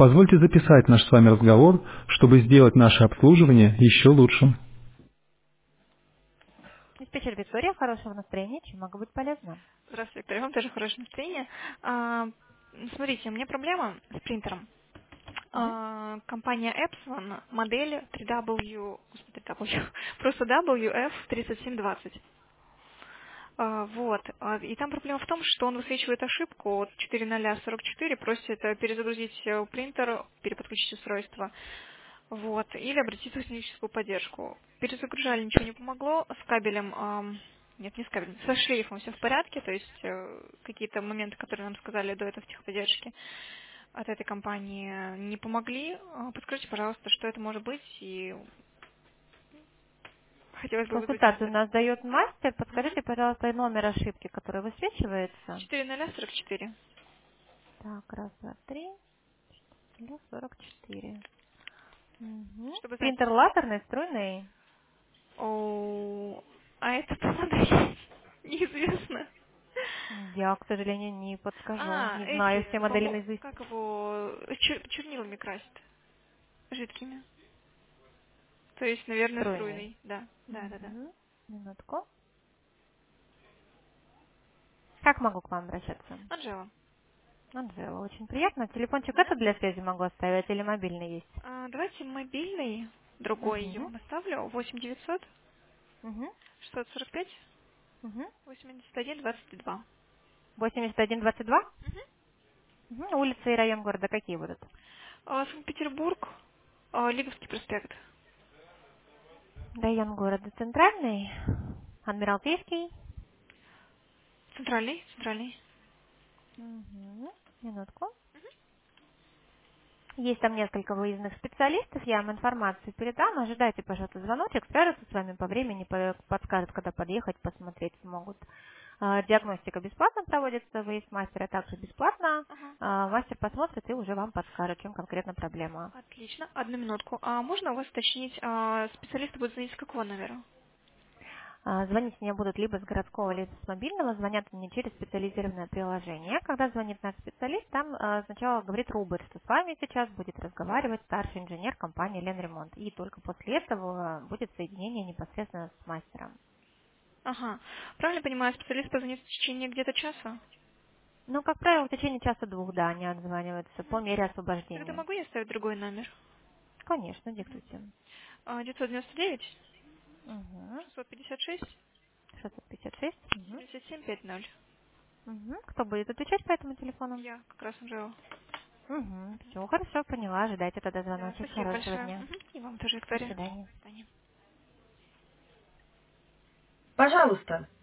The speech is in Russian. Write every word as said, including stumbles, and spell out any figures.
Позвольте записать наш с вами разговор, чтобы сделать наше обслуживание еще лучше. Диспетчер Виктория, хорошего настроения, чем могу быть полезна? Здравствуйте, Виктория, вам тоже хорошее настроение. А, смотрите, у меня проблема с принтером. Мгм. А, компания Epson, модель три дабл ю, господи, три дабл ю, просто дабл ю эф тридцать семь двадцать. А, вот. А, И там проблема в том, что он высвечивает ошибку от четыре ноль сорок четыре, просит э, перезагрузить э, принтер, переподключить устройство. Вот. Или обратиться в техническую поддержку. Перезагружали, ничего не помогло. С кабелем, ам, нет, не с кабелем, со шлейфом все в порядке, то есть э, какие-то моменты, которые нам сказали до этого в техподдержке от этой компании, э, не помогли. А, Подскажите, пожалуйста, что это может быть, и хотелось бы вызвать Консультацию у мастера. нас дает мастер. Мгм. Подскажите, пожалуйста, номер ошибки, который высвечивается. четыре ноль сорок четыре. Так, раз, два, три, четыре, сорок четыре. Мгм. Чтобы знать. Принтер лазерный, струйный. О, а это по модели неизвестно. Я, к сожалению, не подскажу. А, Не знаю эти, все модели помо- наизусть. как его, чер- чернилами красят, жидкими. То есть, наверное, Струйный. струйный, да, да, да, да. Мгм. Минутку. Как могу к вам обращаться? Анжела, Анжела, очень приятно. Телефончик да? этот для связи могу оставить или мобильный есть? А, давайте мобильный, другой я Угу. вам оставлю, восемь девятьсот Угу. шестьсот сорок пять Угу. восемьдесят один двадцать два. восемьдесят один двадцать два? Мгм. Угу. Улица и район города какие будут? А, Санкт-Петербург, а, Лиговский проспект. Район города Центральный, Адмиралтейский. Центральный, центральный. Угу. Минутку. Есть там несколько выездных специалистов, я вам информацию передам. Ожидайте, пожалуйста, звоночек, свяжутся с вами по времени, по- подскажут, когда подъехать, посмотреть смогут. А, Диагностика бесплатно проводится, выезд мастера также бесплатно. Ага. А, Мастер посмотрит и уже вам подскажет, в чем конкретно проблема. Отлично. Одну минутку. А можно у вас уточнить, а, специалисты будут звонить с какого номера? А, Звонить мне будут либо с городского, либо с мобильного. Звонят мне через специализированное приложение. Когда звонит наш специалист, там а, сначала говорит Рубер, что с вами сейчас будет разговаривать старший инженер компании Ленремонт. И только после этого будет соединение непосредственно с мастером. Ага. Правильно понимаю, специалист позвонит в течение где-то часа? Ну, как правило, в течение часа-двух, да, они отзваниваются по мере Тогда освобождения. могу я оставить другой номер? Конечно, диктуйте. А, девятьсот девяносто девять Угу. шестьсот пятьдесят шесть шестьсот пятьдесят шесть. Угу. семьдесят семь пять ноль. Угу. Кто будет отвечать по этому телефону? Я как раз Анжела. Угу. Все, хорошо, поняла. Ожидайте тогда Да, звоночек. спасибо Хорошего большое. дня. Мгм. И вам тоже, До Виктория. свидания. До свидания. Пожалуйста,